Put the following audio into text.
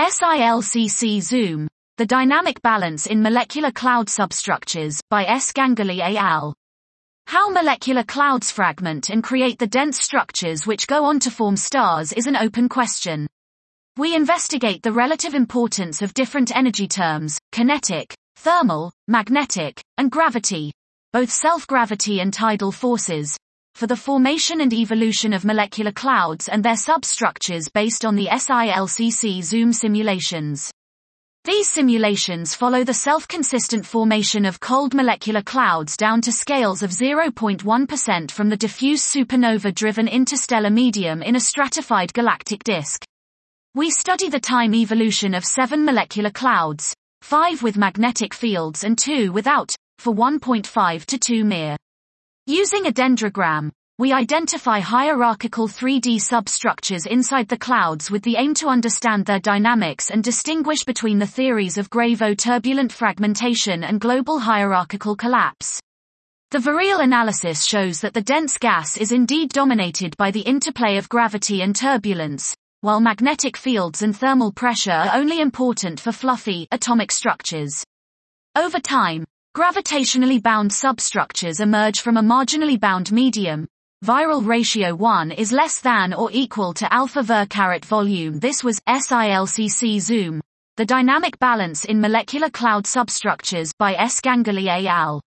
SILCC Zoom, The Dynamic Balance in Molecular Cloud Substructures, by S. Ganguly et al. How molecular clouds fragment and create the dense structures which go on to form stars is an open question. We investigate the relative importance of different energy terms, kinetic, thermal, magnetic, and gravity, both self-gravity and tidal forces, for the formation and evolution of molecular clouds and their substructures based on the SILCC Zoom simulations. These simulations follow the self-consistent formation of cold molecular clouds down to scales of 0.1% from the diffuse supernova-driven interstellar medium in a stratified galactic disk. We study the time evolution of 7 molecular clouds, 5 with magnetic fields and 2 without, for 1.5 to 2 mir. Using a dendrogram, we identify hierarchical 3D substructures inside the clouds with the aim to understand their dynamics and distinguish between the theories of Graveau turbulent fragmentation and global hierarchical collapse. The virial analysis shows that the dense gas is indeed dominated by the interplay of gravity and turbulence, while magnetic fields and thermal pressure are only important for fluffy, atomic structures. Over time, gravitationally bound substructures emerge from a marginally bound medium. Viral ratio 1 is less than or equal to alpha Ver caret volume. This was SILCC Zoom, The Dynamic Balance in Molecular Cloud Substructures by S. Ganguly et al.